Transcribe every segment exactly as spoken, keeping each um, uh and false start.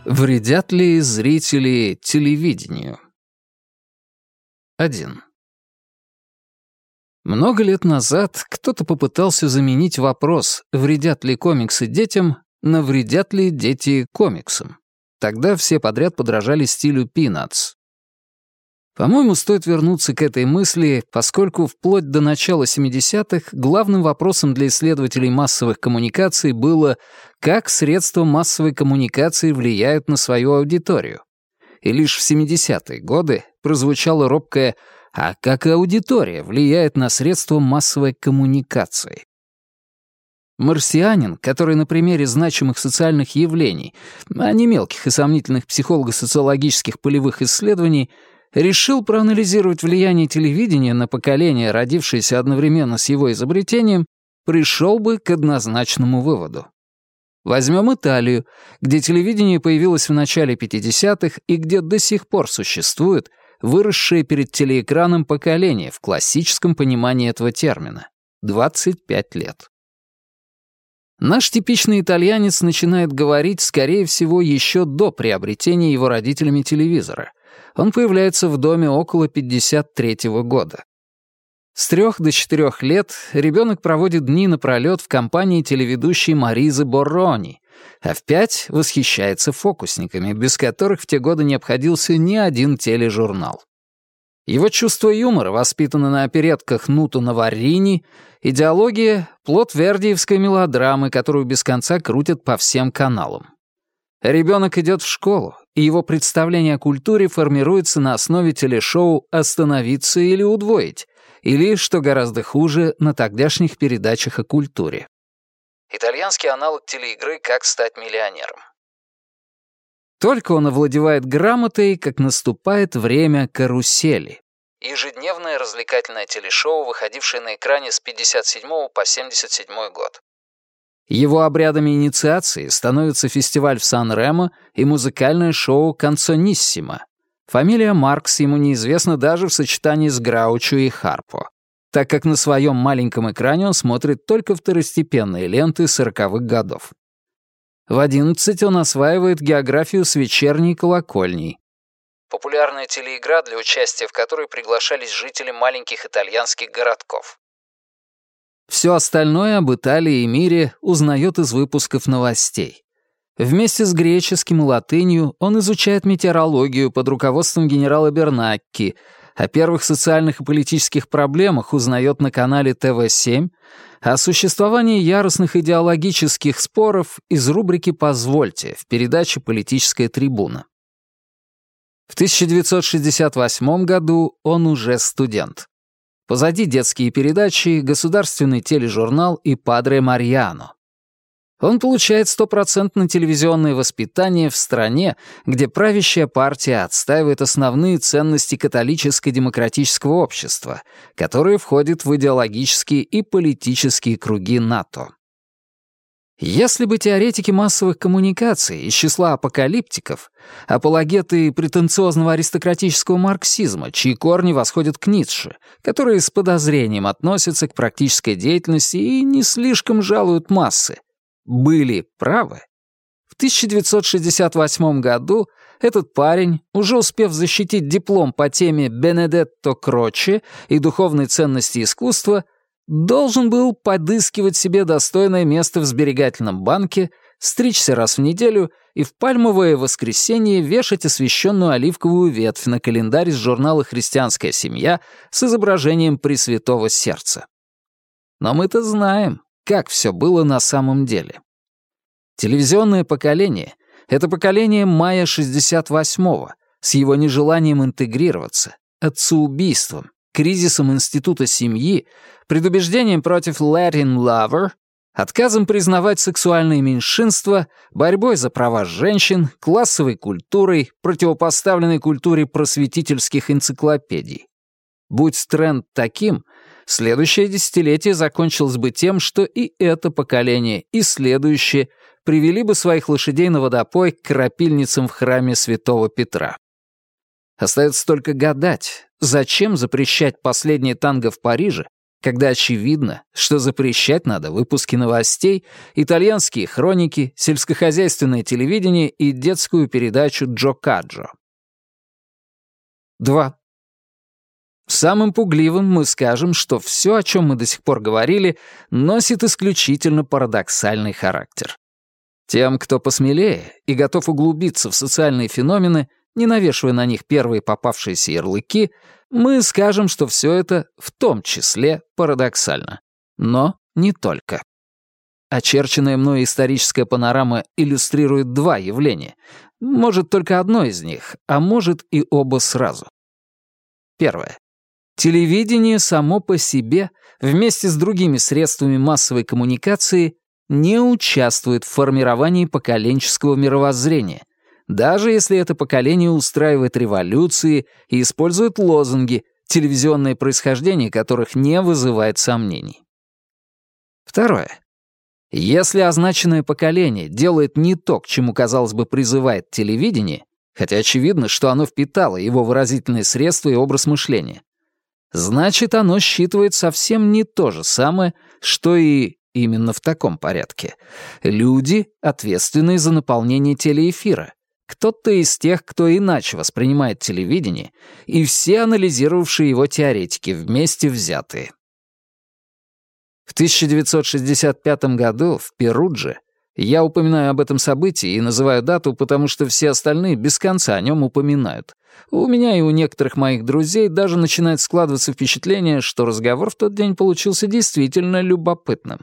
Вредят ли зрители телевидению? один. Много лет назад кто-то попытался заменить вопрос «вредят ли комиксы детям» на «вредят ли дети комиксам?». Тогда все подряд подражали стилю Peanuts. По-моему, стоит вернуться к этой мысли, поскольку вплоть до начала семидесятых главным вопросом для исследователей массовых коммуникаций было, как средства массовой коммуникации влияют на свою аудиторию. И лишь в семидесятые годы прозвучало робкое «а как аудитория влияет на средства массовой коммуникации?». Марсианин, который на примере значимых социальных явлений, а не мелких и сомнительных психолого-социологических полевых исследований, решил проанализировать влияние телевидения на поколение, родившееся одновременно с его изобретением, пришел бы к однозначному выводу. Возьмем Италию, где телевидение появилось в начале пятидесятых и где до сих пор существует выросшее перед телеэкраном поколение в классическом понимании этого термина — двадцать пять лет. Наш типичный итальянец начинает говорить, скорее всего, еще до приобретения его родителями телевизора. Он появляется в доме около пятьдесят третьего года. С трех до четырех лет ребенок проводит дни напролет в компании телеведущей Маризы Боррони, а в пять восхищается фокусниками, без которых в те годы не обходился ни один тележурнал. Его чувство юмора воспитано на оперетках Нуто Наваррини, идеология — плод вердиевской мелодрамы, которую без конца крутят по всем каналам. Ребенок идет в школу, и его представление о культуре формируется на основе телешоу «Остановиться или удвоить», или, что гораздо хуже, на тогдашних передачах о культуре. Итальянский аналог телеигры «Как стать миллионером». Только он овладевает грамотой, как наступает время карусели. Ежедневное развлекательное телешоу, выходившее на экране с пятьдесят седьмого по семьдесят седьмой год. Его обрядами инициации становятся фестиваль в Сан-Ремо и музыкальное шоу «Канцониссимо». Фамилия Маркс ему неизвестна даже в сочетании с Граучо и Харпо, так как на своем маленьком экране он смотрит только второстепенные ленты сороковых годов. В одиннадцать он осваивает географию с вечерней колокольней. Популярная телеигра, для участия в которой приглашались жители маленьких итальянских городков. Все остальное об Италии и мире узнает из выпусков новостей. Вместе с греческим и латынью он изучает метеорологию под руководством генерала Бернакки, о первых социальных и политических проблемах узнает на канале Тэ Вэ семь, а о существовании яростных идеологических споров из рубрики «Позвольте» в передаче «Политическая трибуна». В тысяча девятьсот шестьдесят восьмом году он уже студент. Позади детские передачи, государственный тележурнал и «Падре Марьяно». Он получает стопроцентное телевизионное воспитание в стране, где правящая партия отстаивает основные ценности католическо-демократического общества, которые входят в идеологические и политические круги НАТО. Если бы теоретики массовых коммуникаций из числа апокалиптиков, апологеты претенциозного аристократического марксизма, чьи корни восходят к Ницше, которые с подозрением относятся к практической деятельности и не слишком жалуют массы, были правы, в тысяча девятьсот шестьдесят восьмом году этот парень, уже успев защитить диплом по теме «Бенедетто Кроче» и духовной ценности искусства, должен был подыскивать себе достойное место в сберегательном банке, стричься раз в неделю и в пальмовое воскресенье вешать освященную оливковую ветвь на календарь из журнала «Христианская семья» с изображением Пресвятого Сердца. Но мы-то знаем, как все было на самом деле. Телевизионное поколение — это поколение мая шестьдесят восьмого с его нежеланием интегрироваться, отцеубийством, кризисом института семьи, предубеждением против Latin lover, отказом признавать сексуальные меньшинства, борьбой за права женщин, классовой культурой, противопоставленной культуре просветительских энциклопедий. Будь тренд таким, следующее десятилетие закончилось бы тем, что и это поколение, и следующее привели бы своих лошадей на водопой к крапильницам в храме Святого Петра. Остается только гадать, зачем запрещать последнее танго в Париже, когда очевидно, что запрещать надо выпуски новостей, итальянские хроники, сельскохозяйственное телевидение и детскую передачу Джо Каджо. два. Самым пугливым мы скажем, что все, о чем мы до сих пор говорили, носит исключительно парадоксальный характер. Тем, кто посмелее и готов углубиться в социальные феномены, не навешивая на них первые попавшиеся ярлыки, мы скажем, что все это в том числе парадоксально. Но не только. Очерченная мной историческая панорама иллюстрирует два явления. Может, только одно из них, а может и оба сразу. Первое. Телевидение само по себе, вместе с другими средствами массовой коммуникации, не участвует в формировании поколенческого мировоззрения, даже если это поколение устраивает революции и использует лозунги, телевизионное происхождение которых не вызывает сомнений. Второе. Если означенное поколение делает не то, к чему, казалось бы, призывает телевидение, хотя очевидно, что оно впитало его выразительные средства и образ мышления, значит, оно считывает совсем не то же самое, что и именно в таком порядке. Люди, ответственные за наполнение телеэфира, кто-то из тех, кто иначе воспринимает телевидение, и все анализировавшие его теоретики, вместе взятые. В тысяча девятьсот шестьдесят пятом году в Перудже, я упоминаю об этом событии и называю дату, потому что все остальные без конца о нем упоминают. У меня и у некоторых моих друзей даже начинает складываться впечатление, что разговор в тот день получился действительно любопытным.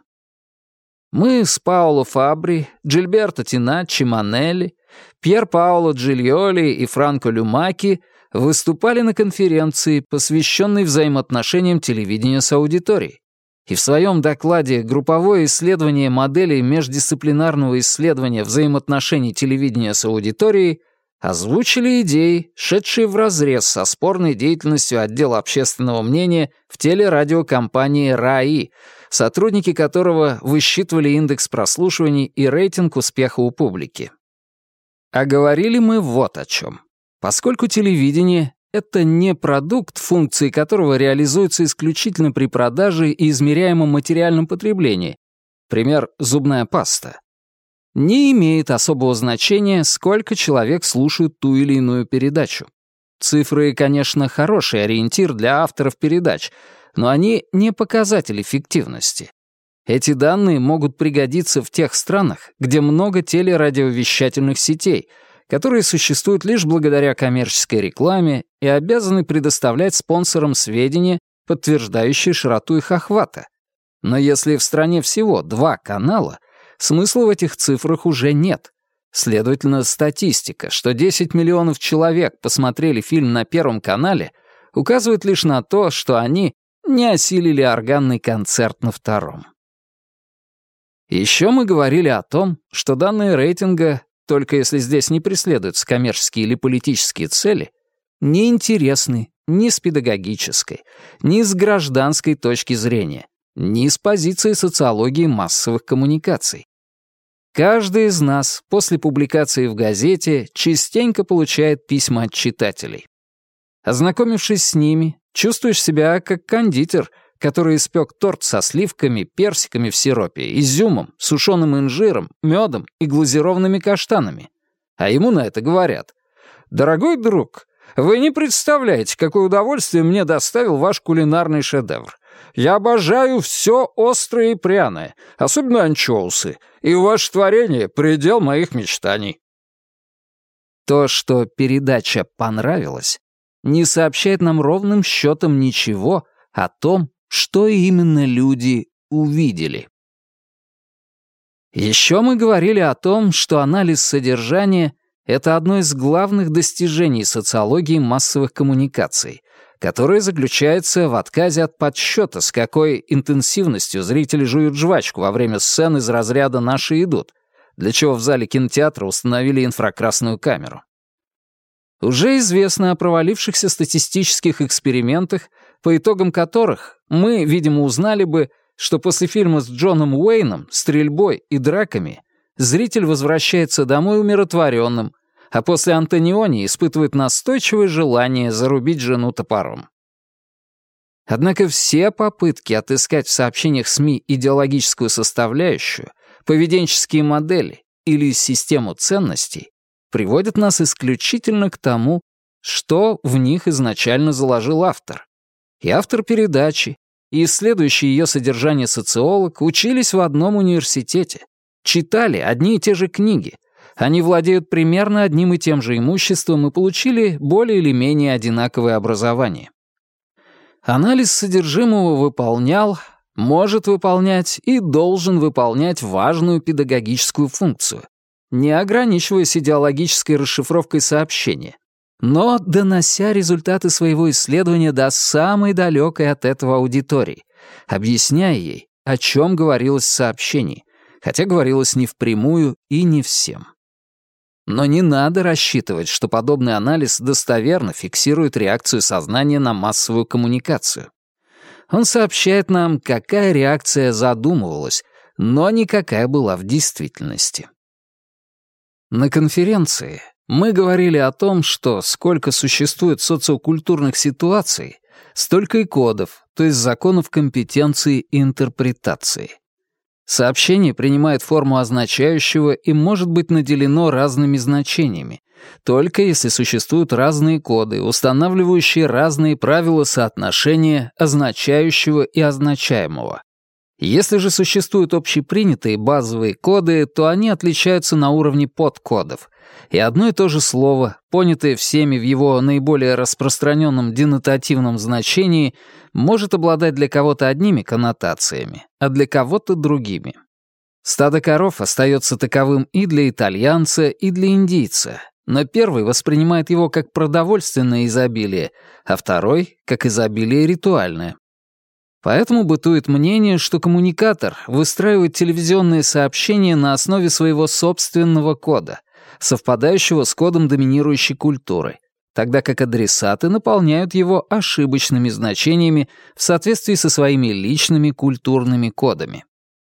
Мы с Паоло Фабри, Джильберто Тиначчи Манелли, Пьер Паоло Джильоли и Франко Люмаки выступали на конференции, посвященной взаимоотношениям телевидения с аудиторией. И в своем докладе «Групповое исследование моделей междисциплинарного исследования взаимоотношений телевидения с аудиторией» озвучили идеи, шедшие вразрез со спорной деятельностью отдела общественного мнения в телерадиокомпании РАИ, сотрудники которого высчитывали индекс прослушиваний и рейтинг успеха у публики. А говорили мы вот о чем. Поскольку телевидение — это не продукт, функции которого реализуются исключительно при продаже и измеряемом материальном потреблении, пример — зубная паста, не имеет особого значения, сколько человек слушают ту или иную передачу. Цифры, конечно, хороший ориентир для авторов передач, но они не показатель эффективности. Эти данные могут пригодиться в тех странах, где много телерадиовещательных сетей, которые существуют лишь благодаря коммерческой рекламе и обязаны предоставлять спонсорам сведения, подтверждающие широту их охвата. Но если в стране всего два канала, смысла в этих цифрах уже нет. Следовательно, статистика, что десять миллионов человек посмотрели фильм на Первом канале, указывает лишь на то, что они не осилили органный концерт на Втором. Еще мы говорили о том, что данные рейтинга, только если здесь не преследуются коммерческие или политические цели, не интересны ни с педагогической, ни с гражданской точки зрения, ни с позиции социологии массовых коммуникаций. Каждый из нас после публикации в газете частенько получает письма от читателей. Ознакомившись с ними, чувствуешь себя как кондитер, который испек торт со сливками, персиками в сиропе, изюмом, сушеным инжиром, медом и глазированными каштанами. А ему на это говорят: «Дорогой друг, вы не представляете, какое удовольствие мне доставил ваш кулинарный шедевр. Я обожаю все острое и пряное, особенно анчоусы, и ваше творение — предел моих мечтаний». То, что передача понравилась, не сообщает нам ровным счетом ничего о том, что именно люди увидели. Еще мы говорили о том, что анализ содержания — это одно из главных достижений социологии массовых коммуникаций, которое заключается в отказе от подсчета, с какой интенсивностью зрители жуют жвачку во время сцен из разряда «наши идут», для чего в зале кинотеатра установили инфракрасную камеру. Уже известно о провалившихся статистических экспериментах, по итогам которых мы, видимо, узнали бы, что после фильма с Джоном Уэйном, стрельбой и драками зритель возвращается домой умиротворенным, а после Антониони испытывает настойчивое желание зарубить жену топором. Однако все попытки отыскать в сообщениях СМИ идеологическую составляющую, поведенческие модели или систему ценностей приводят нас исключительно к тому, что в них изначально заложил автор. И автор передачи, и исследующий ее содержание социолог учились в одном университете, читали одни и те же книги, они владеют примерно одним и тем же имуществом и получили более или менее одинаковое образование. Анализ содержимого выполнял, может выполнять и должен выполнять важную педагогическую функцию, не ограничиваясь идеологической расшифровкой сообщения, но донося результаты своего исследования до самой далекой от этого аудитории, объясняя ей, о чем говорилось в сообщении, хотя говорилось не впрямую и не всем. Но не надо рассчитывать, что подобный анализ достоверно фиксирует реакцию сознания на массовую коммуникацию. Он сообщает нам, какая реакция задумывалась, но не какая была в действительности. На конференции мы говорили о том, что сколько существует социокультурных ситуаций, столько и кодов, то есть законов компетенции и интерпретации. Сообщение принимает форму означающего и может быть наделено разными значениями, только если существуют разные коды, устанавливающие разные правила соотношения означающего и означаемого. Если же существуют общепринятые базовые коды, то они отличаются на уровне подкодов, и одно и то же слово, понятое всеми в его наиболее распространенном денотативном значении, может обладать для кого-то одними коннотациями, а для кого-то другими. Стадо коров остается таковым и для итальянца, и для индийца, но первый воспринимает его как продовольственное изобилие, а второй — как изобилие ритуальное. Поэтому бытует мнение, что коммуникатор выстраивает телевизионные сообщения на основе своего собственного кода, совпадающего с кодом доминирующей культуры, тогда как адресаты наполняют его ошибочными значениями в соответствии со своими личными культурными кодами.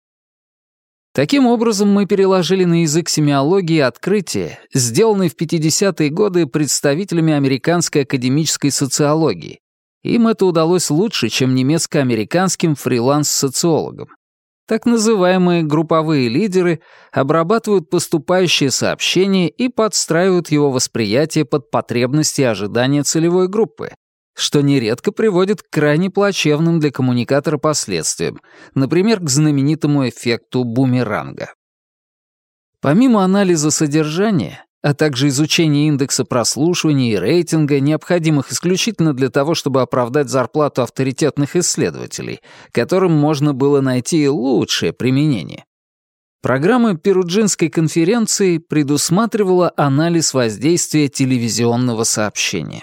Таким образом, мы переложили на язык семиологии открытия, сделанные в пятидесятые годы представителями американской академической социологии. Им это удалось лучше, чем немецко-американским фриланс-социологам. Так называемые групповые лидеры обрабатывают поступающие сообщения и подстраивают его восприятие под потребности и ожидания целевой группы, что нередко приводит к крайне плачевным для коммуникатора последствиям, например, к знаменитому эффекту бумеранга. Помимо анализа содержания, а также изучения индекса прослушивания и рейтинга, необходимых исключительно для того, чтобы оправдать зарплату авторитетных исследователей, которым можно было найти лучшее применение. Программа Перуджинской конференции предусматривала анализ воздействия телевизионного сообщения.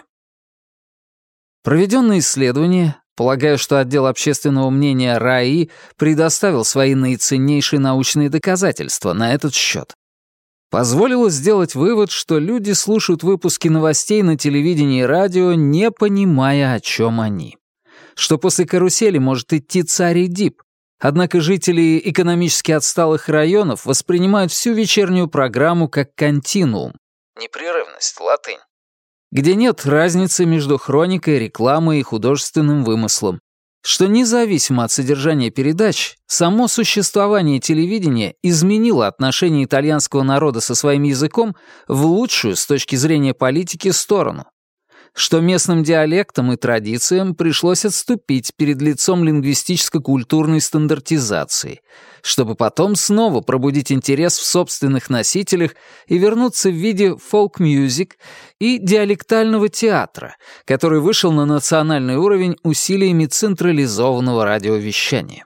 Проведенные исследования, полагаю, что отдел общественного мнения РАИ предоставил свои наиценнейшие научные доказательства на этот счет, позволило сделать вывод, что люди слушают выпуски новостей на телевидении и радио, не понимая, о чем они. Что после карусели может идти царь Эдип, однако жители экономически отсталых районов воспринимают всю вечернюю программу как континуум. Непрерывность, латынь. Где нет разницы между хроникой, рекламой и художественным вымыслом. Что независимо от содержания передач, само существование телевидения изменило отношение итальянского народа со своим языком в лучшую с точки зрения политики сторону. Что местным диалектам и традициям пришлось отступить перед лицом лингвистическо-культурной стандартизации, чтобы потом снова пробудить интерес в собственных носителях и вернуться в виде фолк-мьюзик и диалектального театра, который вышел на национальный уровень усилиями централизованного радиовещания.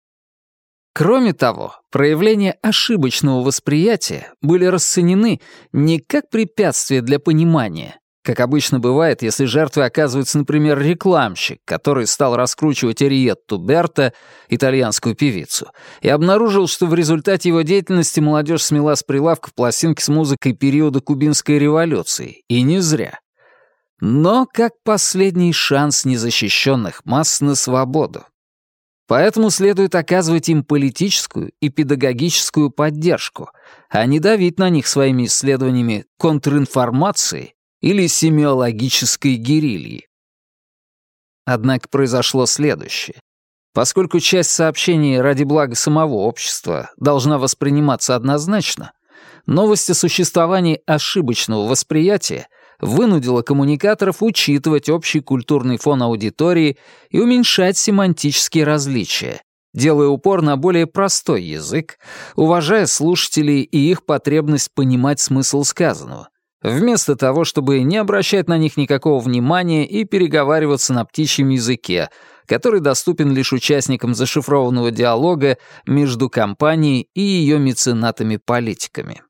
Кроме того, проявления ошибочного восприятия были расценены не как препятствие для понимания, как обычно бывает, если жертвой оказывается, например, рекламщик, который стал раскручивать Эриетту Берта, итальянскую певицу, и обнаружил, что в результате его деятельности молодежь смела с прилавков пластинки с музыкой периода Кубинской революции, и не зря. Но как последний шанс незащищенных масс на свободу. Поэтому следует оказывать им политическую и педагогическую поддержку, а не давить на них своими исследованиями контринформации или семиологической герильи. Однако произошло следующее. Поскольку часть сообщений ради блага самого общества должна восприниматься однозначно, новость о существовании ошибочного восприятия вынудила коммуникаторов учитывать общий культурный фон аудитории и уменьшать семантические различия, делая упор на более простой язык, уважая слушателей и их потребность понимать смысл сказанного, вместо того, чтобы не обращать на них никакого внимания и переговариваться на птичьем языке, который доступен лишь участникам зашифрованного диалога между компанией и ее меценатами-политиками.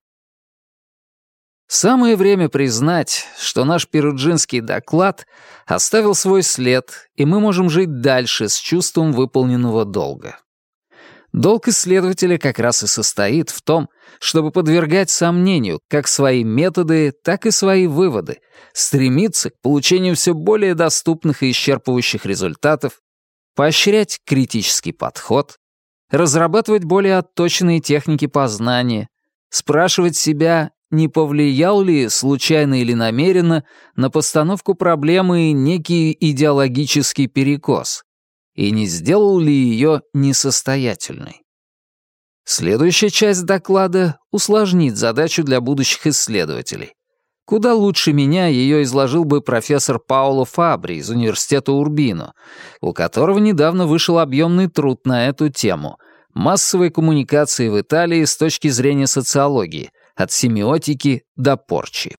Самое время признать, что наш перуджинский доклад оставил свой след, и мы можем жить дальше с чувством выполненного долга. Долг исследователя как раз и состоит в том, чтобы подвергать сомнению как свои методы, так и свои выводы, стремиться к получению все более доступных и исчерпывающих результатов, поощрять критический подход, разрабатывать более отточенные техники познания, спрашивать себя, не повлиял ли, случайно или намеренно, на постановку проблемы некий идеологический перекос, и не сделал ли ее несостоятельной. Следующая часть доклада усложнит задачу для будущих исследователей. Куда лучше меня ее изложил бы профессор Паоло Фабри из университета Урбино, у которого недавно вышел объемный труд на эту тему «Массовые коммуникации в Италии с точки зрения социологии. От семиотики до порчи».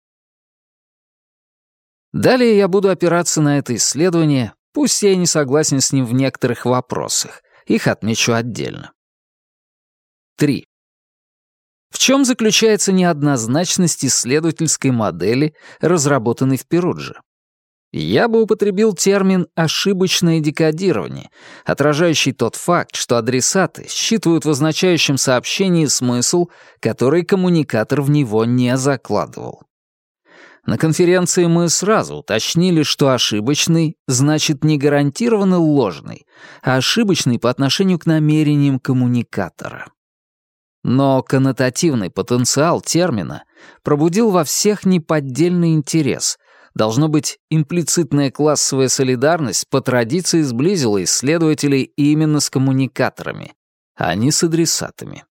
Далее я буду опираться на это исследование, пусть я и не согласен с ним в некоторых вопросах. Их отмечу отдельно. три. В чем заключается неоднозначность исследовательской модели, разработанной в Перудже? Я бы употребил термин «ошибочное декодирование», отражающий тот факт, что адресаты считывают в означающем сообщении смысл, который коммуникатор в него не закладывал. На конференции мы сразу уточнили, что ошибочный значит не гарантированно ложный, а ошибочный по отношению к намерениям коммуникатора. Но коннотативный потенциал термина пробудил во всех неподдельный интерес. Должно быть, имплицитная классовая солидарность по традиции сблизила исследователей именно с коммуникаторами, а не с адресатами.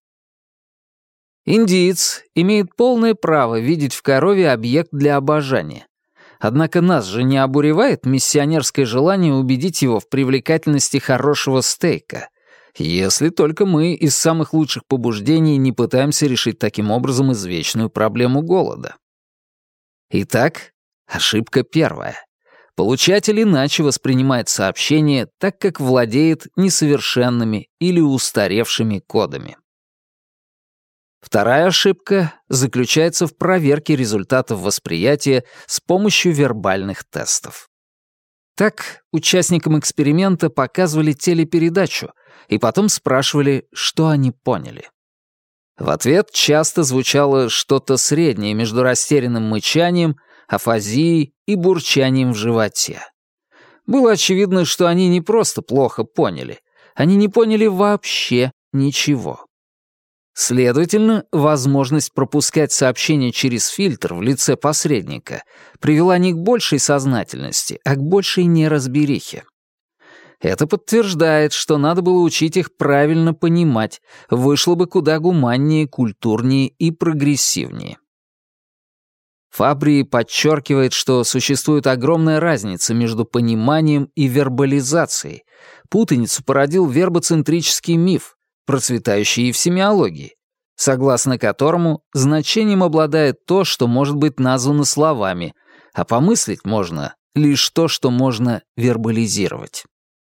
Индиец имеет полное право видеть в корове объект для обожания. Однако нас же не обуревает миссионерское желание убедить его в привлекательности хорошего стейка, если только мы из самых лучших побуждений не пытаемся решить таким образом извечную проблему голода. Итак, ошибка первая. Получатель иначе воспринимает сообщение, так как владеет несовершенными или устаревшими кодами. Вторая ошибка заключается в проверке результатов восприятия с помощью вербальных тестов. Так, участникам эксперимента показывали телепередачу и потом спрашивали, что они поняли. В ответ часто звучало что-то среднее между растерянным мычанием, афазией и бурчанием в животе. Было очевидно, что они не просто плохо поняли, они не поняли вообще ничего. Следовательно, возможность пропускать сообщения через фильтр в лице посредника привела не к большей сознательности, а к большей неразберихе. Это подтверждает, что надо было учить их правильно понимать, вышло бы куда гуманнее, культурнее и прогрессивнее. Фабри подчеркивает, что существует огромная разница между пониманием и вербализацией. Путаницу породил вербоцентрический миф, процветающий и в семиологии, согласно которому значением обладает то, что может быть названо словами, а помыслить можно лишь то, что можно вербализировать.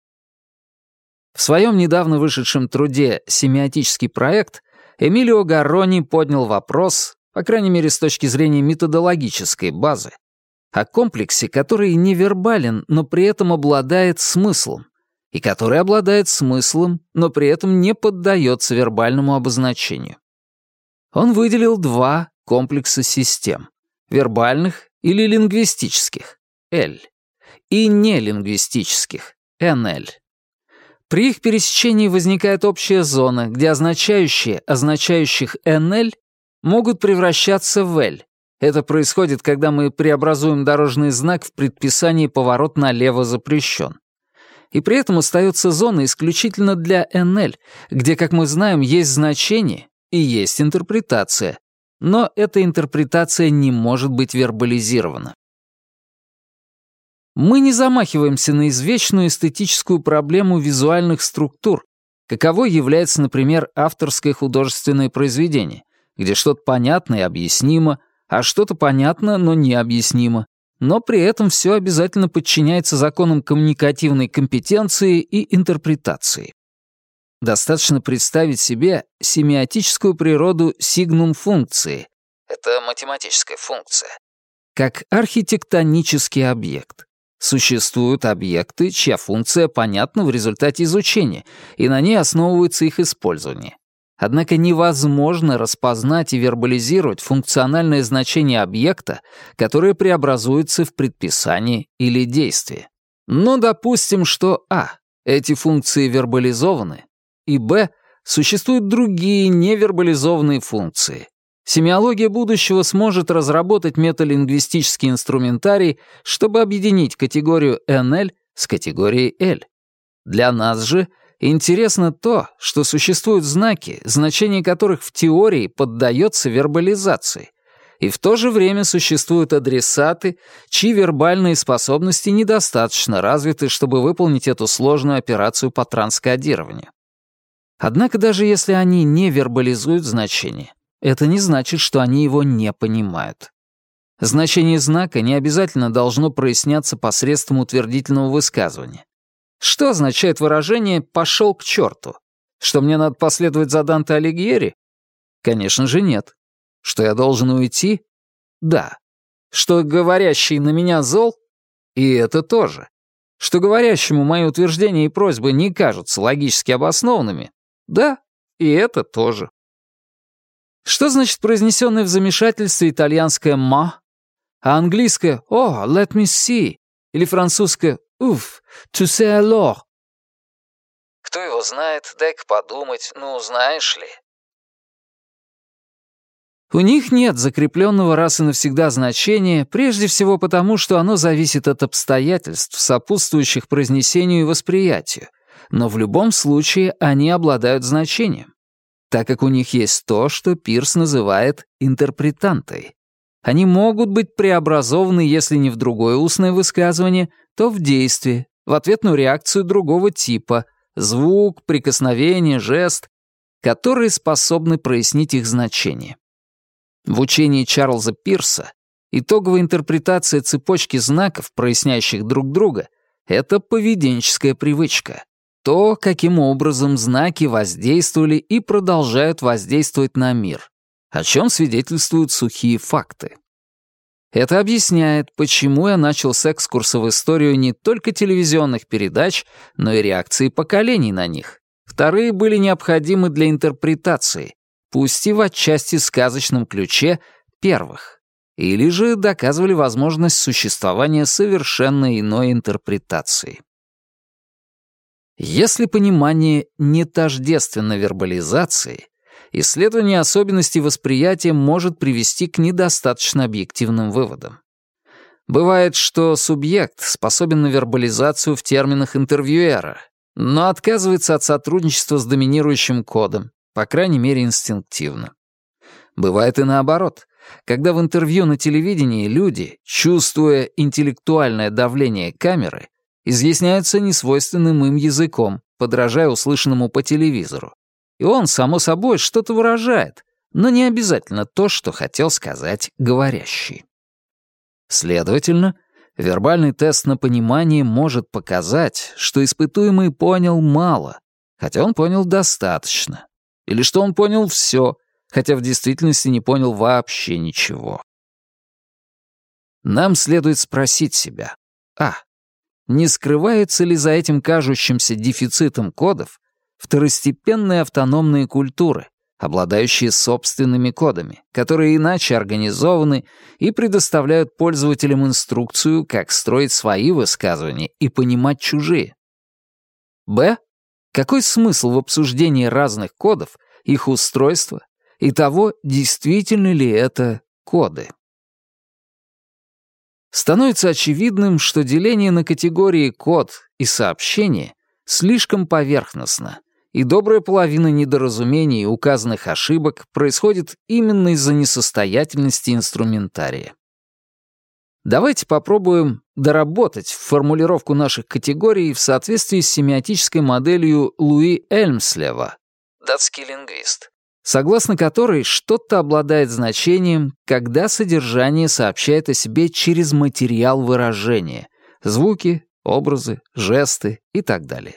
В своем недавно вышедшем труде «Семиотический проект» Эмилио Гаррони поднял вопрос, по крайней мере с точки зрения методологической базы, о комплексе, который невербален, но при этом обладает смыслом, и который обладает смыслом, но при этом не поддается вербальному обозначению. Он выделил два комплекса систем — вербальных или лингвистических — L, и нелингвистических — эн эл. При их пересечении возникает общая зона, где означающие означающих эн эл могут превращаться в L. Это происходит, когда мы преобразуем дорожный знак в предписании «поворот налево запрещен». И при этом остается зона исключительно для эн эль, где, как мы знаем, есть значение и есть интерпретация. Но эта интерпретация не может быть вербализирована. Мы не замахиваемся на извечную эстетическую проблему визуальных структур, каковой является, например, авторское художественное произведение, где что-то понятно и объяснимо, а что-то понятно, но необъяснимо, но при этом все обязательно подчиняется законам коммуникативной компетенции и интерпретации. Достаточно представить себе семиотическую природу сигнум-функции, это математическая функция, как архитектонический объект. Существуют объекты, чья функция понятна в результате изучения, и на ней основывается их использование. Однако невозможно распознать и вербализировать функциональное значение объекта, которое преобразуется в предписание или действие. Но допустим, что а. эти функции вербализованы, и б. существуют другие невербализованные функции. Семиология будущего сможет разработать металингвистический инструментарий, чтобы объединить категорию эн эль с категорией L. Для нас же интересно то, что существуют знаки, значение которых в теории поддается вербализации, и в то же время существуют адресаты, чьи вербальные способности недостаточно развиты, чтобы выполнить эту сложную операцию по транскодированию. Однако даже если они не вербализуют значение, это не значит, что они его не понимают. Значение знака не обязательно должно проясняться посредством утвердительного высказывания. Что означает выражение «пошел к черту»? Что мне надо последовать за Данте Алигьери? Конечно же нет. Что я должен уйти? Да. Что говорящий на меня зол? И это тоже. Что говорящему мои утверждения и просьбы не кажутся логически обоснованными? Да, и это тоже. Что значит произнесенное в замешательстве итальянское «ма», а английское «oh, let me see» или французское «ouf, tu sais alors»? Кто его знает, дай-ка подумать, ну, знаешь ли. У них нет закрепленного раз и навсегда значения, прежде всего потому, что оно зависит от обстоятельств, сопутствующих произнесению и восприятию, но в любом случае они обладают значением, так как у них есть то, что Пирс называет интерпретантой. Они могут быть преобразованы, если не в другое устное высказывание, то в действие, в ответную реакцию другого типа, звук, прикосновение, жест, которые способны прояснить их значение. В учении Чарльза Пирса итоговая интерпретация цепочки знаков, проясняющих друг друга, это поведенческая привычка. То, каким образом знаки воздействовали и продолжают воздействовать на мир, о чем свидетельствуют сухие факты. Это объясняет, почему я начал с экскурса в историю не только телевизионных передач, но и реакции поколений на них. Вторые были необходимы для интерпретации, пусть и в отчасти сказочном ключе первых, или же доказывали возможность существования совершенно иной интерпретации. Если понимание не тождественно вербализации, исследование особенностей восприятия может привести к недостаточно объективным выводам. Бывает, что субъект способен на вербализацию в терминах интервьюера, но отказывается от сотрудничества с доминирующим кодом, по крайней мере инстинктивно. Бывает и наоборот, когда в интервью на телевидении люди, чувствуя интеллектуальное давление камеры, изъясняются несвойственным им языком, подражая услышанному по телевизору. И он, само собой, что-то выражает, но не обязательно то, что хотел сказать говорящий. Следовательно, вербальный тест на понимание может показать, что испытуемый понял мало, хотя он понял достаточно, или что он понял все, хотя в действительности не понял вообще ничего. Нам следует спросить себя, а. Не скрываются ли за этим кажущимся дефицитом кодов второстепенные автономные культуры, обладающие собственными кодами, которые иначе организованы и предоставляют пользователям инструкцию, как строить свои высказывания и понимать чужие? Б. Какой смысл в обсуждении разных кодов, их устройства и того, действительно ли это коды? Становится очевидным, что деление на категории «код» и «сообщение» слишком поверхностно, и добрая половина недоразумений и указанных ошибок происходит именно из-за несостоятельности инструментария. Давайте попробуем доработать формулировку наших категорий в соответствии с семиотической моделью Луи Эльмслева, датский лингвист, согласно которой что-то обладает значением, когда содержание сообщает о себе через материал выражения — звуки, образы, жесты и так далее.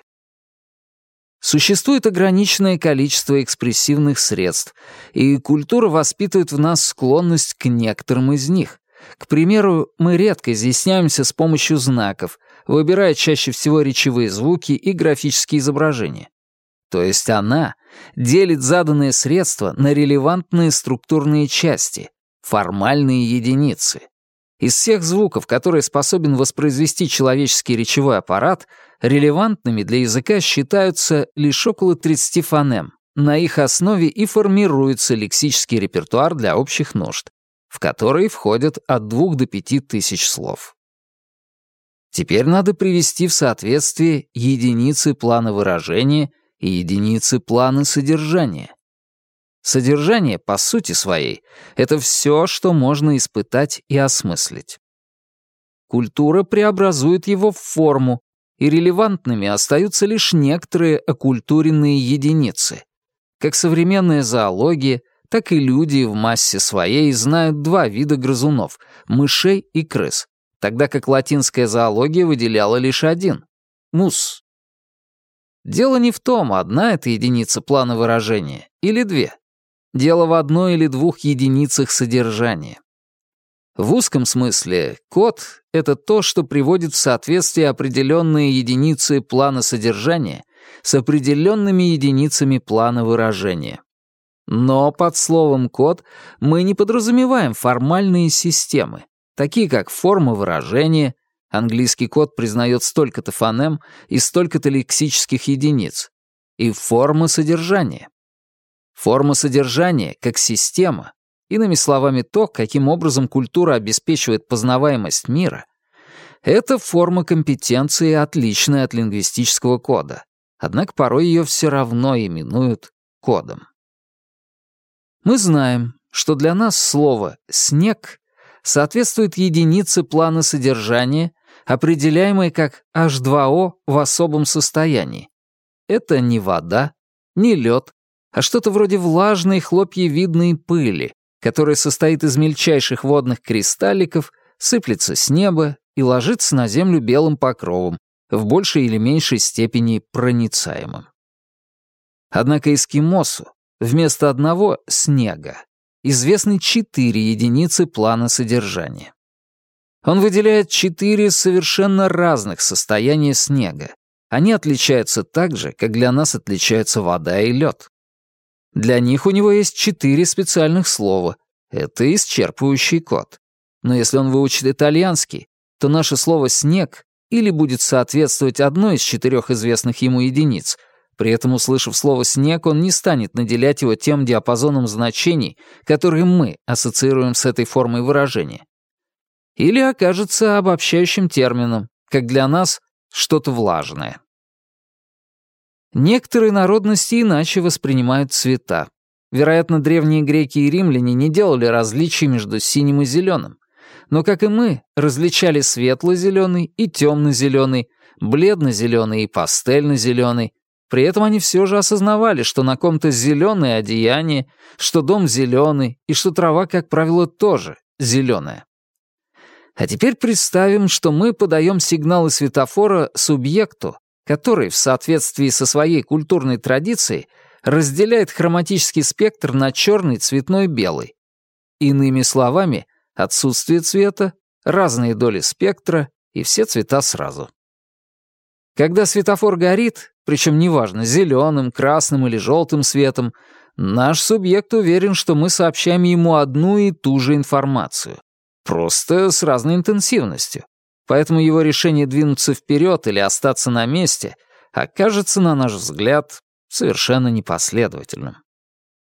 Существует ограниченное количество экспрессивных средств, и культура воспитывает в нас склонность к некоторым из них. К примеру, мы редко изъясняемся с помощью знаков, выбирая чаще всего речевые звуки и графические изображения. То есть она делит заданные средства на релевантные структурные части, формальные единицы. Из всех звуков, которые способен воспроизвести человеческий речевой аппарат, релевантными для языка считаются лишь около тридцати фонем. На их основе и формируется лексический репертуар для общих нужд, в который входят от двух до пяти тысяч слов. Теперь надо привести в соответствие единицы плана выражения и единицы плана содержания. Содержание, по сути своей, это все, что можно испытать и осмыслить. Культура преобразует его в форму, и релевантными остаются лишь некоторые оккультуренные единицы. Как современная зоология, так и люди в массе своей знают два вида грызунов — мышей и крыс, тогда как латинская зоология выделяла лишь один — мус. Дело не в том, одна это единица плана выражения или две. Дело в одной или двух единицах содержания. В узком смысле код — это то, что приводит в соответствие определенные единицы плана содержания с определенными единицами плана выражения. Но под словом «код» мы не подразумеваем формальные системы, такие как форма выражения, английский код признает столько-то фонем и столько-то лексических единиц, и форма содержания. Форма содержания как система, иными словами то, каким образом культура обеспечивает познаваемость мира, это форма компетенции, отличная от лингвистического кода, однако порой ее все равно именуют кодом. Мы знаем, что для нас слово «снег» соответствует единице плана содержания, определяемой как эйч два о в особом состоянии. Это не вода, не лед, а что-то вроде влажной хлопьевидной пыли, которая состоит из мельчайших водных кристалликов, сыплется с неба и ложится на землю белым покровом, в большей или меньшей степени проницаемым. Однако эскимосу вместо одного снега известны четыре единицы плана содержания. Он выделяет четыре совершенно разных состояния снега. Они отличаются так же, как для нас отличаются вода и лед. Для них у него есть четыре специальных слова. Это исчерпывающий код. Но если он выучит итальянский, то наше слово «снег» или будет соответствовать одной из четырех известных ему единиц. При этом, услышав слово «снег», он не станет наделять его тем диапазоном значений, которые мы ассоциируем с этой формой выражения. Или окажется обобщающим термином, как для нас что-то влажное. Некоторые народности иначе воспринимают цвета. Вероятно, древние греки и римляне не делали различий между синим и зеленым. Но, как и мы, различали светло-зеленый и темно-зеленый, бледно-зеленый и пастельно-зеленый. При этом они все же осознавали, что на ком-то зеленое одеяние, что дом зеленый и что трава, как правило, тоже зеленая. А теперь представим, что мы подаем сигналы светофора субъекту, который в соответствии со своей культурной традицией разделяет хроматический спектр на черный, цветной, белый. Иными словами, отсутствие цвета, разные доли спектра и все цвета сразу. Когда светофор горит, причем неважно, зеленым, красным или желтым светом, наш субъект уверен, что мы сообщаем ему одну и ту же информацию, просто с разной интенсивностью. Поэтому его решение двинуться вперед или остаться на месте окажется, на наш взгляд, совершенно непоследовательным.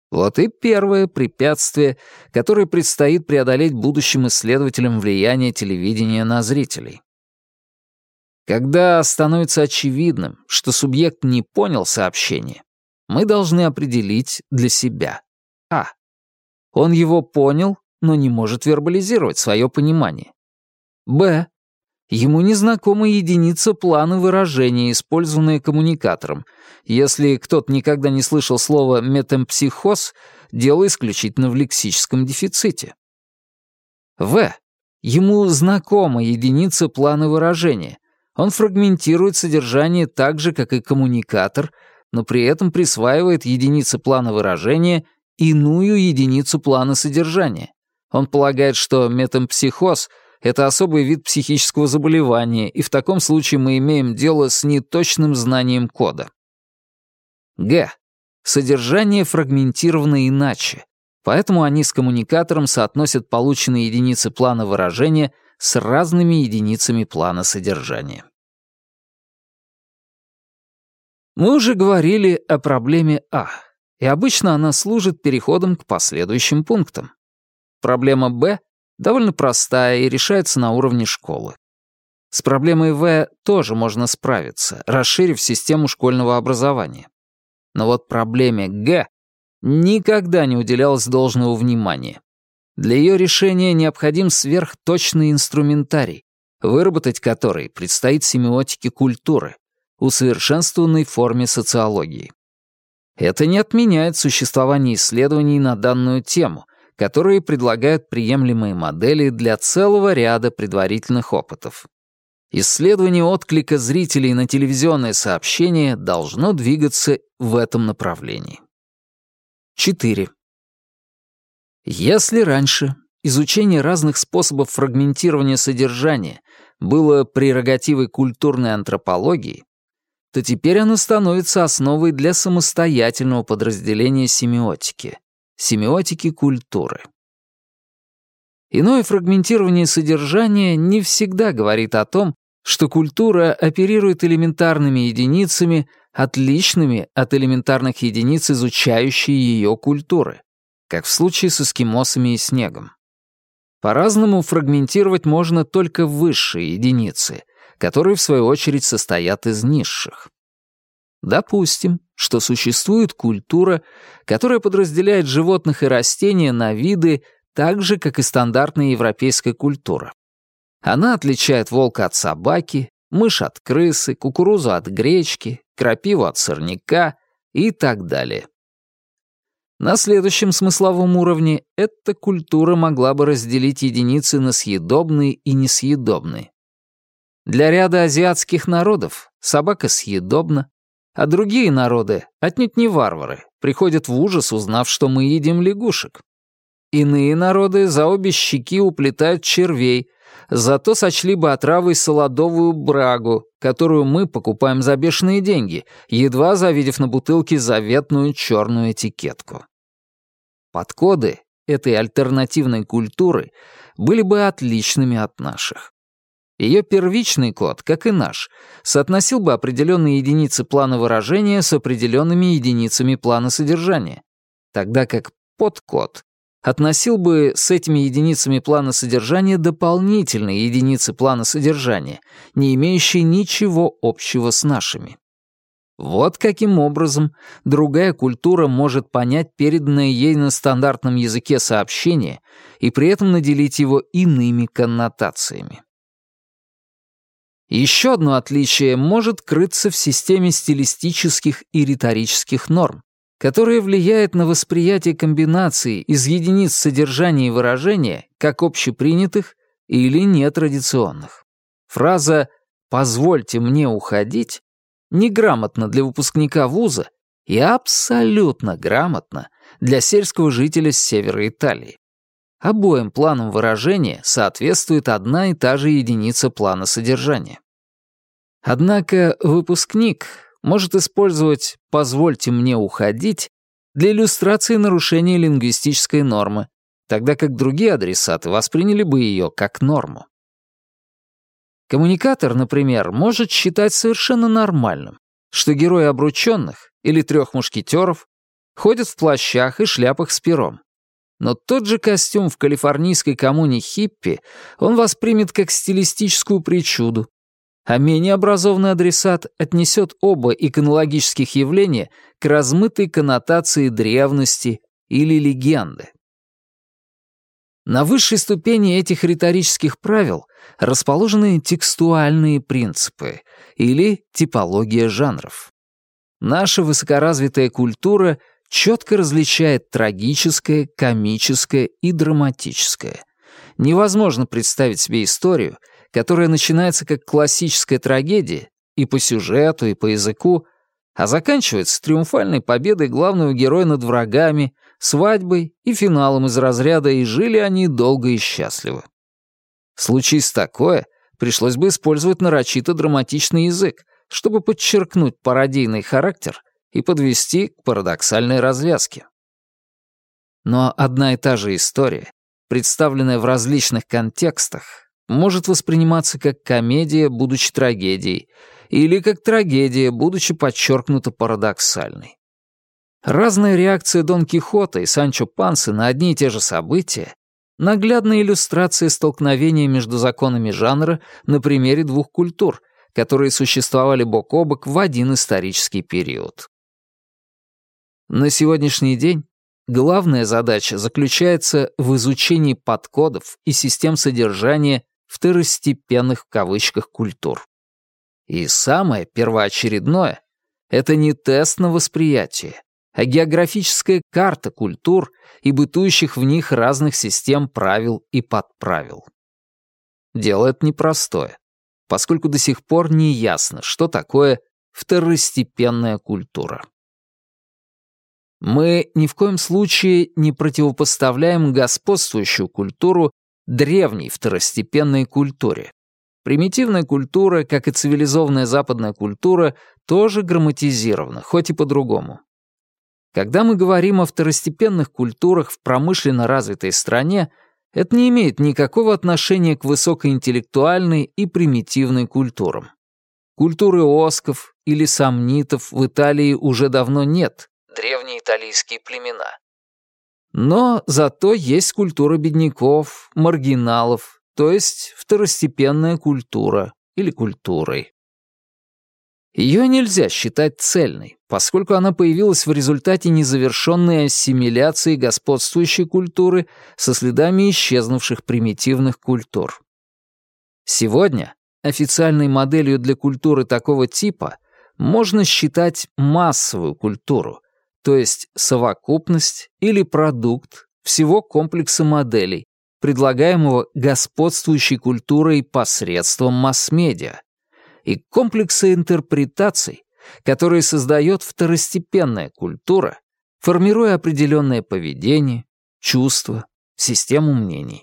Вот и первое препятствие, которое предстоит преодолеть будущим исследователям влияния телевидения на зрителей. Когда становится очевидным, что субъект не понял сообщение, мы должны определить для себя. А. Он его понял, но не может вербализировать свое понимание. Б. Ему незнакома единица плана выражения, использованная коммуникатором. Если кто-то никогда не слышал слова «метемпсихоз», дело исключительно в лексическом дефиците. В. Ему знакома единица плана выражения. Он фрагментирует содержание так же, как и коммуникатор, но при этом присваивает единице плана выражения иную единицу плана содержания. Он полагает, что метемпсихоз — это особый вид психического заболевания, и в таком случае мы имеем дело с неточным знанием кода. Г. Содержание фрагментировано иначе, поэтому они с коммуникатором соотносят полученные единицы плана выражения с разными единицами плана содержания. Мы уже говорили о проблеме А, и обычно она служит переходом к последующим пунктам. Проблема Б довольно простая и решается на уровне школы. С проблемой В тоже можно справиться, расширив систему школьного образования. Но вот проблеме Г никогда не уделялось должного внимания. Для ее решения необходим сверхточный инструментарий, выработать который предстоит семиотике культуры, усовершенствованной форме социологии. Это не отменяет существование исследований на данную тему, которые предлагают приемлемые модели для целого ряда предварительных опытов. Исследование отклика зрителей на телевизионное сообщение должно двигаться в этом направлении. четыре. Если раньше изучение разных способов фрагментирования содержания было прерогативой культурной антропологии, то теперь оно становится основой для самостоятельного подразделения семиотики — семиотики культуры. Иное фрагментирование содержания не всегда говорит о том, что культура оперирует элементарными единицами, отличными от элементарных единиц изучающей ее культуры, как в случае с эскимосами и снегом. По-разному фрагментировать можно только высшие единицы, которые, в свою очередь, состоят из низших. Допустим, что существует культура, которая подразделяет животных и растения на виды так же, как и стандартная европейская культура. Она отличает волка от собаки, мышь от крысы, кукурузу от гречки, крапиву от сорняка и так далее. На следующем смысловом уровне эта культура могла бы разделить единицы на съедобные и несъедобные. Для ряда азиатских народов собака съедобна, а другие народы, отнюдь не варвары, приходят в ужас, узнав, что мы едим лягушек. Иные народы за обе щеки уплетают червей, зато сочли бы отравой солодовую брагу, которую мы покупаем за бешеные деньги, едва завидев на бутылке заветную черную этикетку. Подходы этой альтернативной культуры были бы отличными от наших. Ее первичный код, как и наш, соотносил бы определенные единицы плана выражения с определенными единицами плана содержания, тогда как подкод относил бы с этими единицами плана содержания дополнительные единицы плана содержания, не имеющие ничего общего с нашими. Вот каким образом другая культура может понять переданное ей на стандартном языке сообщение и при этом наделить его иными коннотациями. Еще одно отличие может крыться в системе стилистических и риторических норм, которая влияет на восприятие комбинаций из единиц содержания и выражения как общепринятых или нетрадиционных. Фраза «позвольте мне уходить» неграмотна для выпускника вуза и абсолютно грамотна для сельского жителя с севера Италии. Обоим планам выражения соответствует одна и та же единица плана содержания. Однако выпускник может использовать «позвольте мне уходить» для иллюстрации нарушения лингвистической нормы, тогда как другие адресаты восприняли бы ее как норму. Коммуникатор, например, может считать совершенно нормальным, что герои «Обрученных» или «Трех мушкетеров» ходят в плащах и шляпах с пером. Но тот же костюм в калифорнийской коммуне хиппи он воспримет как стилистическую причуду, а менее образованный адресат отнесет оба иконологических явления к размытой коннотации древности или легенды. На высшей ступени этих риторических правил расположены текстуальные принципы или типология жанров. Наша высокоразвитая культура четко различает трагическое, комическое и драматическое. Невозможно представить себе историю, которая начинается как классическая трагедия и по сюжету, и по языку, а заканчивается триумфальной победой главного героя над врагами, свадьбой и финалом из разряда «И жили они долго и счастливо». Случись такое, пришлось бы использовать нарочито драматичный язык, чтобы подчеркнуть пародийный характер и подвести к парадоксальной развязке. Но одна и та же история, представленная в различных контекстах, может восприниматься как комедия, будучи трагедией, или как трагедия, будучи подчеркнуто парадоксальной. Разная реакция Дон Кихота и Санчо Пансы на одни и те же события — наглядная иллюстрация столкновения между законами жанра на примере двух культур, которые существовали бок о бок в один исторический период. На сегодняшний день главная задача заключается в изучении подкодов и систем содержания второстепенных в кавычках культур. И самое первоочередное — это не тест на восприятие, а географическая карта культур и бытующих в них разных систем правил и подправил. Дело это непростое, поскольку до сих пор не ясно, что такое второстепенная культура. Мы ни в коем случае не противопоставляем господствующую культуру древней второстепенной культуре. Примитивная культура, как и цивилизованная западная культура, тоже грамматизирована, хоть и по-другому. Когда мы говорим о второстепенных культурах в промышленно развитой стране, это не имеет никакого отношения к высокоинтеллектуальной и примитивной культурам. Культуры осков или сомнитов в Италии уже давно нет, древние итальянские племена. Но зато есть культура бедняков, маргиналов, то есть второстепенная культура или культурой. Ее нельзя считать цельной, поскольку она появилась в результате незавершенной ассимиляции господствующей культуры со следами исчезнувших примитивных культур. Сегодня официальной моделью для культуры такого типа можно считать массовую культуру, то есть совокупность или продукт всего комплекса моделей, предлагаемого господствующей культурой посредством масс-медиа, и комплекса интерпретаций, которые создает второстепенная культура, формируя определенное поведение, чувства, систему мнений.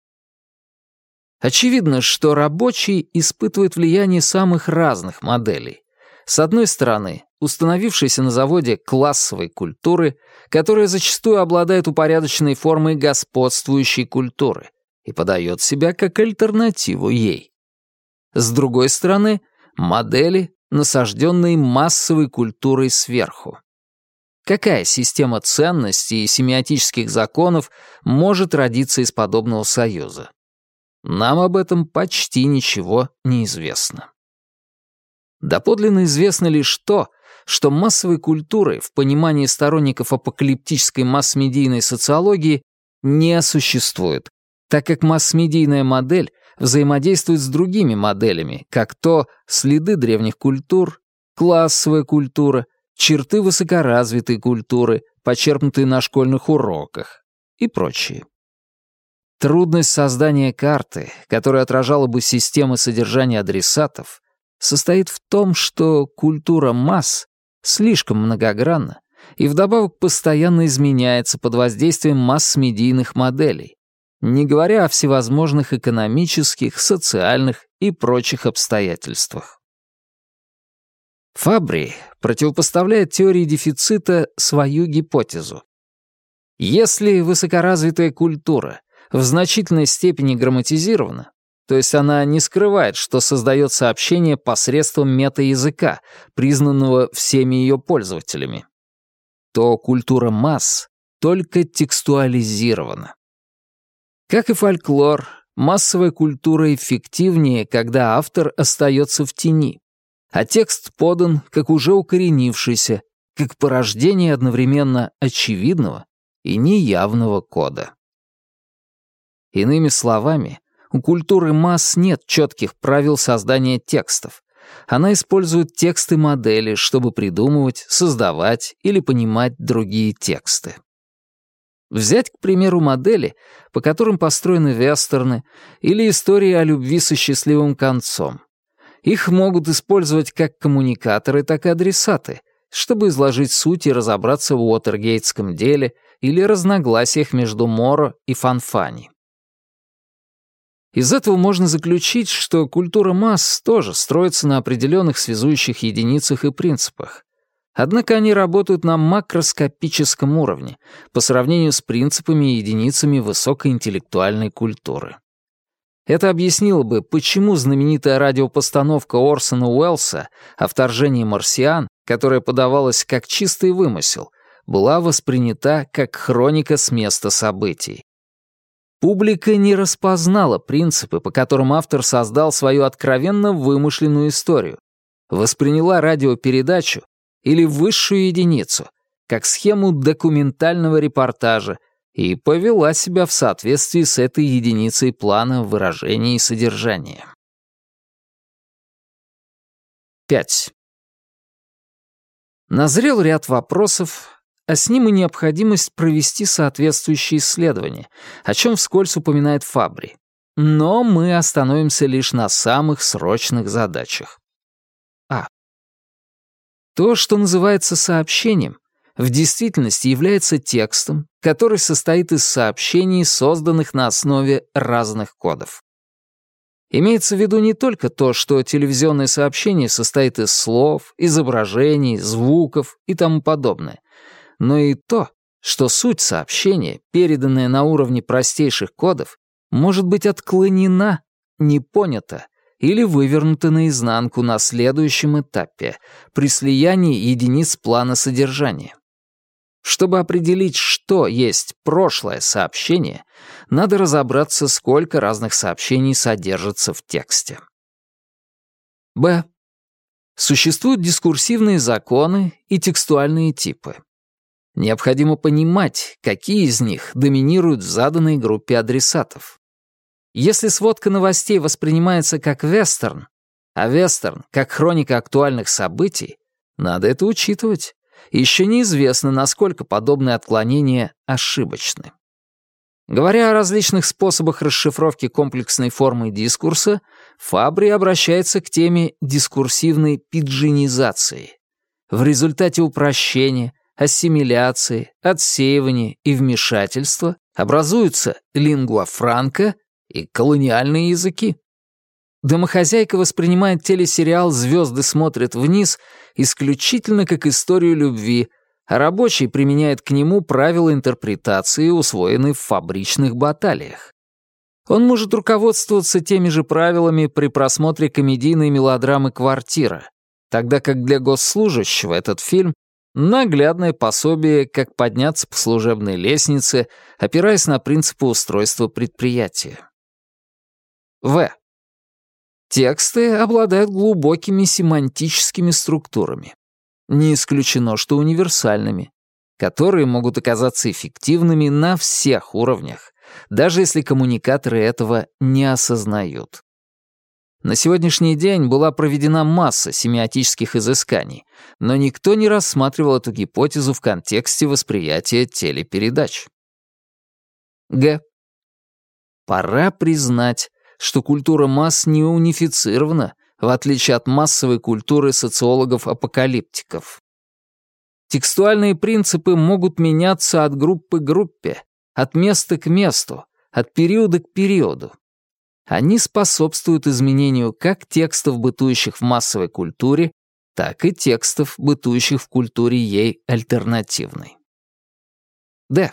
Очевидно, что рабочий испытывает влияние самых разных моделей. С одной стороны, установившейся на заводе классовой культуры, которая зачастую обладает упорядоченной формой господствующей культуры и подает себя как альтернативу ей. С другой стороны, модели, насажденные массовой культурой сверху. Какая система ценностей и семиотических законов может родиться из подобного союза? Нам об этом почти ничего не известно. Доподлинно известно лишь то, что массовой культуры в понимании сторонников апокалиптической масс-медийной социологии не существует, так как масс-медийная модель взаимодействует с другими моделями, как то следы древних культур, классовая культура, черты высокоразвитой культуры, почерпнутые на школьных уроках и прочее. Трудность создания карты, которая отражала бы системы содержания адресатов, состоит в том, что культура масс слишком многогранна и вдобавок постоянно изменяется под воздействием масс-медийных моделей, не говоря о всевозможных экономических, социальных и прочих обстоятельствах. Фабри противопоставляет теории дефицита свою гипотезу. Если высокоразвитая культура в значительной степени грамматизирована, то есть она не скрывает, что создает сообщение посредством мета-языка, признанного всеми ее пользователями, то культура масс только текстуализирована. Как и фольклор, массовая культура эффективнее, когда автор остается в тени, а текст подан как уже укоренившийся, как порождение одновременно очевидного и неявного кода. Иными словами, у культуры масс нет четких правил создания текстов. Она использует тексты-модели, чтобы придумывать, создавать или понимать другие тексты. Взять, к примеру, модели, по которым построены вестерны, или истории о любви со счастливым концом. Их могут использовать как коммуникаторы, так и адресаты, чтобы изложить суть и разобраться в Уотергейтском деле или разногласиях между Моро и Фанфани. Из этого можно заключить, что культура масс тоже строится на определенных связующих единицах и принципах. Однако они работают на макроскопическом уровне по сравнению с принципами и единицами высокоинтеллектуальной культуры. Это объяснило бы, почему знаменитая радиопостановка Орсона Уэллса о вторжении марсиан, которая подавалась как чистый вымысел, была воспринята как хроника с места событий. Публика не распознала принципы, по которым автор создал свою откровенно вымышленную историю, восприняла радиопередачу или высшую единицу, как схему документального репортажа, и повела себя в соответствии с этой единицей плана выражения и содержания. пять. Назрел ряд вопросов, а с ним и необходимость провести соответствующие исследования, о чем вскользь упоминает Фабри. Но мы остановимся лишь на самых срочных задачах. А. То, что называется сообщением, в действительности является текстом, который состоит из сообщений, созданных на основе разных кодов. Имеется в виду не только то, что телевизионное сообщение состоит из слов, изображений, звуков и тому подобное, но и то, что суть сообщения, переданная на уровне простейших кодов, может быть отклонена, не понята или вывернута наизнанку на следующем этапе при слиянии единиц плана содержания. Чтобы определить, что есть прошлое сообщение, надо разобраться, сколько разных сообщений содержится в тексте. Б. Существуют дискурсивные законы и текстуальные типы. Необходимо понимать, какие из них доминируют в заданной группе адресатов. Если сводка новостей воспринимается как вестерн, а вестерн — как хроника актуальных событий, надо это учитывать. Еще неизвестно, насколько подобные отклонения ошибочны. Говоря о различных способах расшифровки комплексной формы дискурса, Фабри обращается к теме дискурсивной пиджинизации. В результате упрощения, ассимиляции, отсеивания и вмешательства образуются лингва франка и колониальные языки. Домохозяйка воспринимает телесериал «Звезды смотрят вниз» исключительно как историю любви, а рабочий применяет к нему правила интерпретации, усвоенные в фабричных баталиях. Он может руководствоваться теми же правилами при просмотре комедийной мелодрамы «Квартира», тогда как для госслужащего этот фильм — наглядное пособие, как подняться по служебной лестнице, опираясь на принципы устройства предприятия. В. Тексты обладают глубокими семантическими структурами. Не исключено, что универсальными, которые могут оказаться эффективными на всех уровнях, даже если коммуникаторы этого не осознают. На сегодняшний день была проведена масса семиотических изысканий, но никто не рассматривал эту гипотезу в контексте восприятия телепередач. Г. Пора признать, что культура масс не унифицирована, в отличие от массовой культуры социологов-апокалиптиков. Текстуальные принципы могут меняться от группы к группе, от места к месту, от периода к периоду. Они способствуют изменению как текстов, бытующих в массовой культуре, так и текстов, бытующих в культуре ей альтернативной. Д.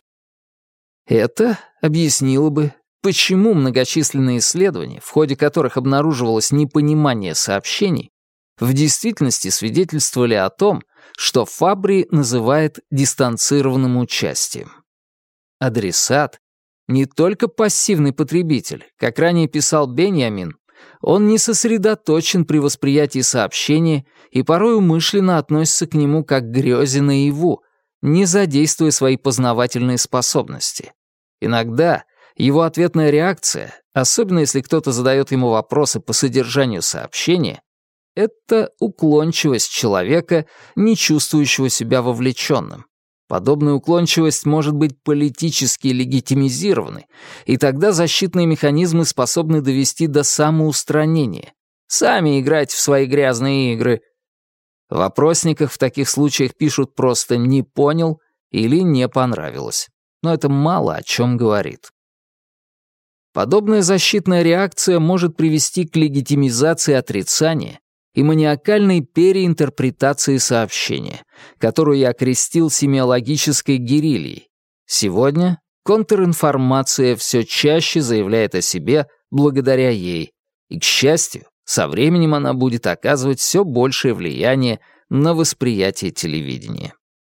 Это объяснило бы, почему многочисленные исследования, в ходе которых обнаруживалось непонимание сообщений, в действительности свидетельствовали о том, что Фабри называет дистанцированным участием. Адресат — не только пассивный потребитель, как ранее писал Беньямин, он не сосредоточен при восприятии сообщения и порой умышленно относится к нему как к грезе наяву, не задействуя свои познавательные способности. Иногда его ответная реакция, особенно если кто-то задает ему вопросы по содержанию сообщения, это уклончивость человека, не чувствующего себя вовлеченным. Подобная уклончивость может быть политически легитимизированной, и тогда защитные механизмы способны довести до самоустранения. Сами играйте в свои грязные игры. В опросниках в таких случаях пишут просто «не понял» или «не понравилось». Но это мало о чем говорит. Подобная защитная реакция может привести к легитимизации отрицания и маниакальной переинтерпретации сообщения, которую я окрестил семиологической герильей. Сегодня контринформация все чаще заявляет о себе благодаря ей, и, к счастью, со временем она будет оказывать все большее влияние на восприятие телевидения.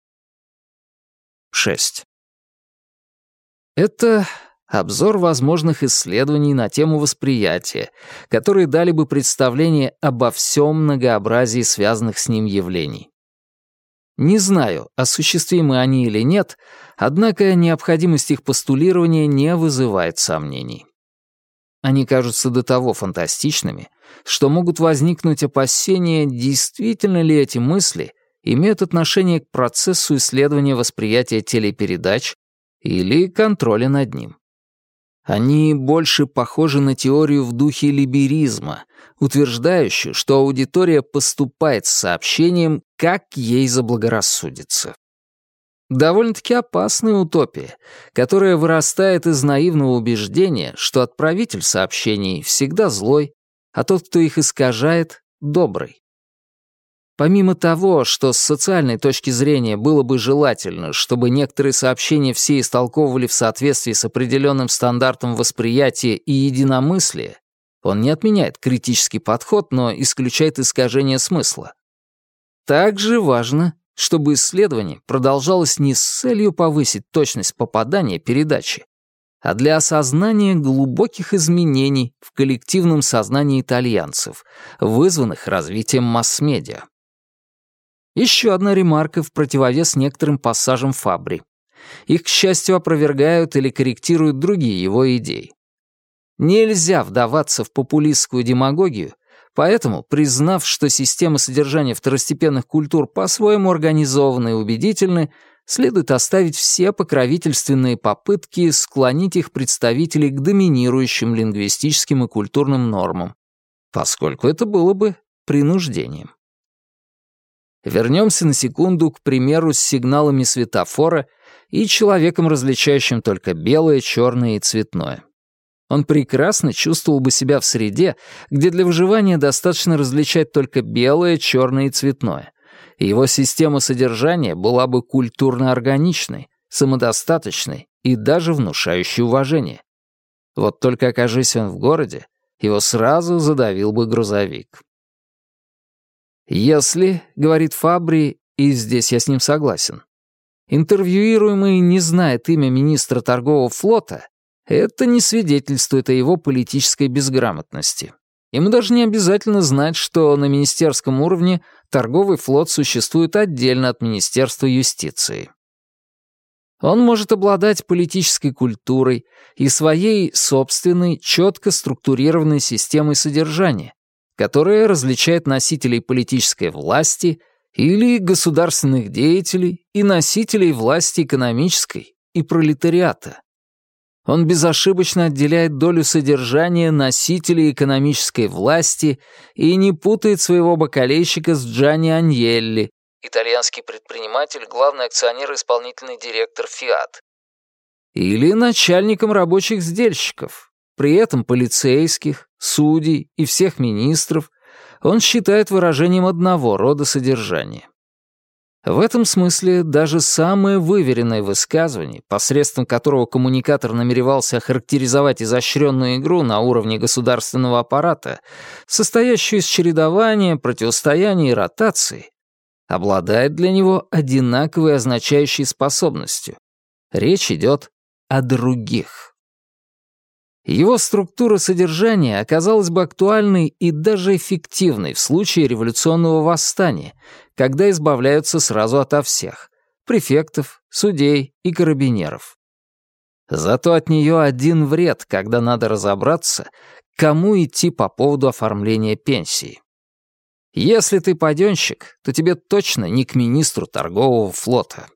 шесть. Это обзор возможных исследований на тему восприятия, которые дали бы представление обо всем многообразии связанных с ним явлений. Не знаю, осуществимы они или нет, однако необходимость их постулирования не вызывает сомнений. Они кажутся до того фантастичными, что могут возникнуть опасения, действительно ли эти мысли имеют отношение к процессу исследования восприятия телепередач или контроля над ним. Они больше похожи на теорию в духе либеризма, утверждающую, что аудитория поступает с сообщением, как ей заблагорассудится. Довольно-таки опасная утопия, которая вырастает из наивного убеждения, что отправитель сообщений всегда злой, а тот, кто их искажает, добрый. Помимо того, что с социальной точки зрения было бы желательно, чтобы некоторые сообщения все истолковывали в соответствии с определенным стандартом восприятия и единомыслия, он не отменяет критический подход, но исключает искажение смысла. Также важно, чтобы исследование продолжалось не с целью повысить точность попадания передачи, а для осознания глубоких изменений в коллективном сознании итальянцев, вызванных развитием масс-медиа. Еще одна ремарка в противовес некоторым пассажам Фабри. Их, к счастью, опровергают или корректируют другие его идеи. Нельзя вдаваться в популистскую демагогию, поэтому, признав, что системы содержания второстепенных культур по-своему организованы и убедительны, следует оставить все покровительственные попытки склонить их представителей к доминирующим лингвистическим и культурным нормам, поскольку это было бы принуждением. Вернемся на секунду, к примеру, с сигналами светофора и человеком, различающим только белое, черное и цветное. Он прекрасно чувствовал бы себя в среде, где для выживания достаточно различать только белое, черное и цветное, и его система содержания была бы культурно-органичной, самодостаточной и даже внушающей уважение. Вот только окажись он в городе, его сразу задавил бы грузовик. Если, говорит Фабри, и здесь я с ним согласен, интервьюируемый не знает имя министра торгового флота, это не свидетельствует о его политической безграмотности. Ему даже не обязательно знать, что на министерском уровне торговый флот существует отдельно от Министерства юстиции. Он может обладать политической культурой и своей собственной, четко структурированной системой содержания, которая различает носителей политической власти или государственных деятелей и носителей власти экономической и пролетариата. Он безошибочно отделяет долю содержания носителей экономической власти и не путает своего бакалейщика с Джанни Аньелли, итальянский предприниматель, главный акционер и исполнительный директор «Фиат», или начальником рабочих сдельщиков. При этом полицейских, судей и всех министров он считает выражением одного рода содержания. В этом смысле даже самое выверенное высказывание, посредством которого коммуникатор намеревался охарактеризовать изощренную игру на уровне государственного аппарата, состоящую из чередования, противостояния и ротации, обладает для него одинаковой означающей способностью. Речь идет о других. Его структура содержания оказалась бы актуальной и даже эффективной в случае революционного восстания, когда избавляются сразу ото всех — префектов, судей и карабинеров. Зато от нее один вред, когда надо разобраться, кому идти по поводу оформления пенсии. Если ты паденщик, то тебе точно не к министру торгового флота.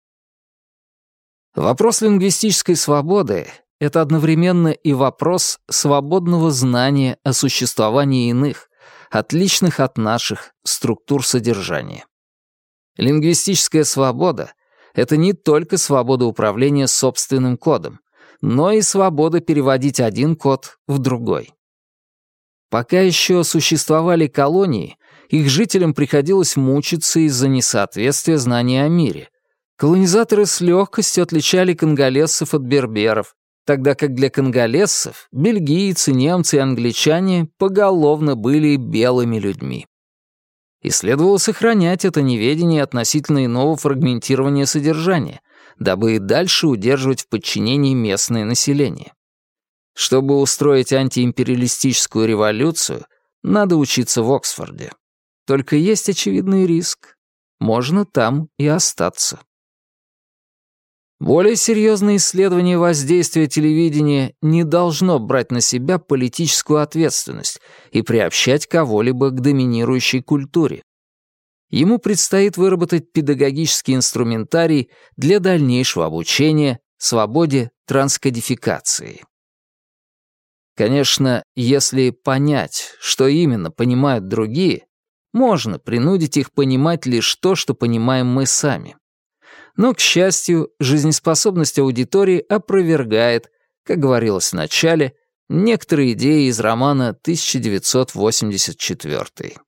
Вопрос лингвистической свободы — это одновременно и вопрос свободного знания о существовании иных, отличных от наших, структур содержания. Лингвистическая свобода — это не только свобода управления собственным кодом, но и свобода переводить один код в другой. Пока еще существовали колонии, их жителям приходилось мучиться из-за несоответствия знаний о мире. Колонизаторы с легкостью отличали конголезцев от берберов, тогда как для конголезцев бельгийцы, немцы и англичане поголовно были белыми людьми. И следовало сохранять это неведение относительно иного фрагментирования содержания, дабы и дальше удерживать в подчинении местное население. Чтобы устроить антиимпериалистическую революцию, надо учиться в Оксфорде. Только есть очевидный риск. Можно там и остаться. Более серьезное исследование воздействия телевидения не должно брать на себя политическую ответственность и приобщать кого-либо к доминирующей культуре. Ему предстоит выработать педагогический инструментарий для дальнейшего обучения свободе транскодификации. Конечно, если понять, что именно понимают другие, можно принудить их понимать лишь то, что понимаем мы сами. Но, к счастью, жизнеспособность аудитории опровергает, как говорилось в начале, некоторые идеи из романа тысяча девятьсот восемьдесят четвёртый.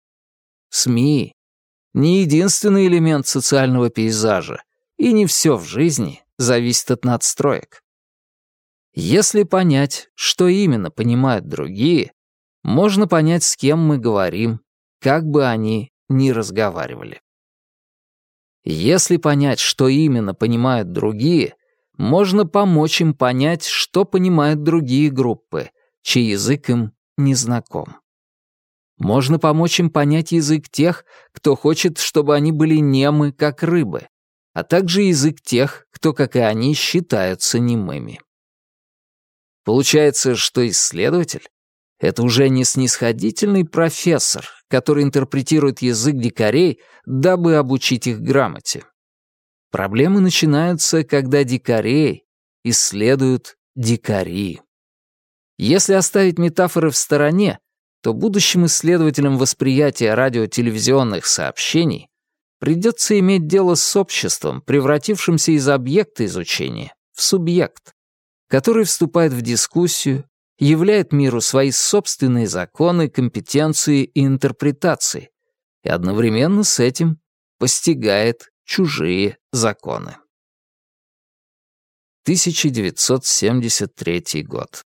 СМИ — не единственный элемент социального пейзажа, и не все в жизни зависит от надстроек. Если понять, что именно понимают другие, можно понять, с кем мы говорим, как бы они ни разговаривали. Если понять, что именно понимают другие, можно помочь им понять, что понимают другие группы, чей язык им не знаком. Можно помочь им понять язык тех, кто хочет, чтобы они были немы, как рыбы, а также язык тех, кто, как и они, считаются немыми. Получается, что исследователь — это уже не снисходительный профессор, который интерпретирует язык дикарей, дабы обучить их грамоте. Проблемы начинаются, когда дикарей исследуют дикари. Если оставить метафоры в стороне, то будущим исследователям восприятия радио-телевизионных сообщений придется иметь дело с обществом, превратившимся из объекта изучения в субъект, который вступает в дискуссию, являет миру свои собственные законы, компетенции и интерпретации, и одновременно с этим постигает чужие законы. тысяча девятьсот семьдесят третий год.